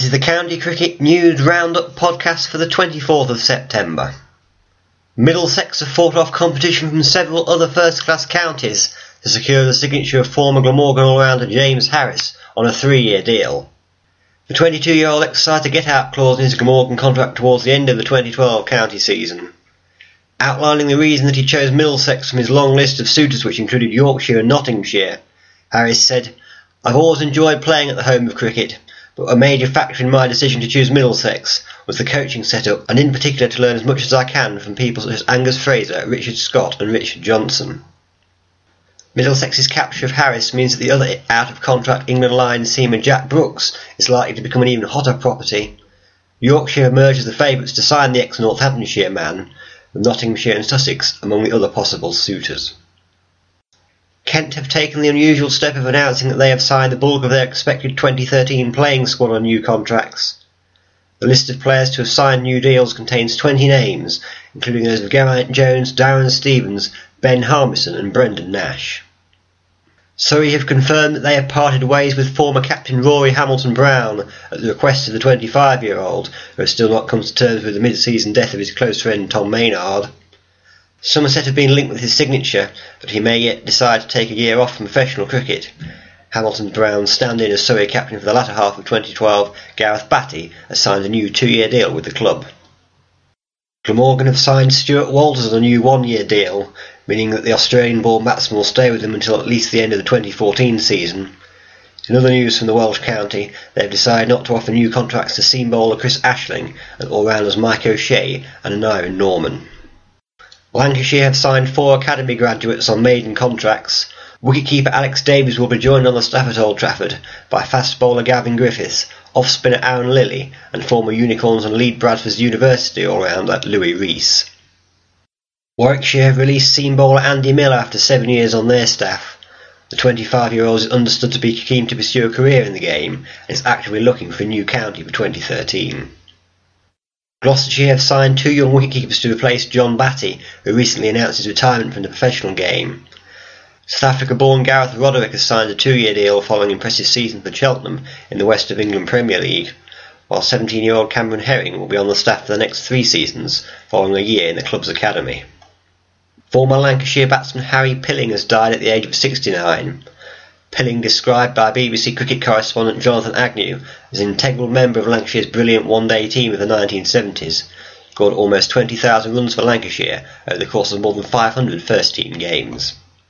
This is the County Cricket News Roundup podcast for the 24th of September. Middlesex have fought off competition from several other first-class counties to secure the signature of former Glamorgan all-rounder James Harris on a 3-year deal. The 22-year-old exercised a get-out clause in his Glamorgan contract towards the end of the 2012 county season. Outlining the reason that he chose Middlesex from his long list of suitors, which included Yorkshire and Nottinghamshire, Harris said, "I've always enjoyed playing at the home of cricket, but a major factor in my decision to choose Middlesex was the coaching setup, and in particular to learn as much as I can from people such as Angus Fraser, Richard Scott and Richard Johnson." Middlesex's capture of Harris means that the other out-of-contract England Lions seaman Jack Brooks is likely to become an even hotter property. Yorkshire emerged as the favourites to sign the ex-Northamptonshire man, with Nottinghamshire and Sussex among the other possible suitors. Kent have taken the unusual step of announcing that they have signed the bulk of their expected 2013 playing squad on new contracts. The list of players to have signed new deals contains 20 names, including those of Geraint Jones, Darren Stevens, Ben Harmison and Brendan Nash. Surrey have confirmed that they have parted ways with former captain Rory Hamilton-Brown at the request of the 25-year-old, who has still not come to terms with the mid-season death of his close friend Tom Maynard. Somerset have been linked with his signature, but he may yet decide to take a year off from professional cricket. Hamilton-Brown's stand-in as Surrey captain for the latter half of 2012, Gareth Batty, has signed a new 2-year deal with the club. Glamorgan have signed Stuart Walters on a new 1-year deal, meaning that the Australian-born batsman will stay with them until at least the end of the 2014 season. In other news from the Welsh county, they have decided not to offer new contracts to seam bowler Chris Ashling and all-rounders Mike O'Shea and Aneurin Norman. Lancashire have signed 4 academy graduates on maiden contracts. Wicketkeeper Alex Davies will be joined on the staff at Old Trafford by fast bowler Gavin Griffiths, off-spinner Aaron Lilly and former Unicorns and Leeds Bradford University all-rounder Louis Rees. Warwickshire have released seam bowler Andy Miller after 7 years on their staff. The 25-year-old is understood to be keen to pursue a career in the game and is actively looking for a new county for 2013. Gloucestershire have signed 2 young wicketkeepers to replace John Batty, who recently announced his retirement from the professional game. South Africa-born Gareth Roderick has signed a 2-year deal following an impressive season for Cheltenham in the West of England Premier League, while 17-year-old Cameron Herring will be on the staff for the next 3 seasons, following a year in the club's academy. Former Lancashire batsman Harry Pilling has died at the age of 69. Pilling, described by BBC cricket correspondent Jonathan Agnew as an integral member of Lancashire's brilliant one-day team of the 1970s, scored almost 20,000 runs for Lancashire over the course of more than 500 first-team games.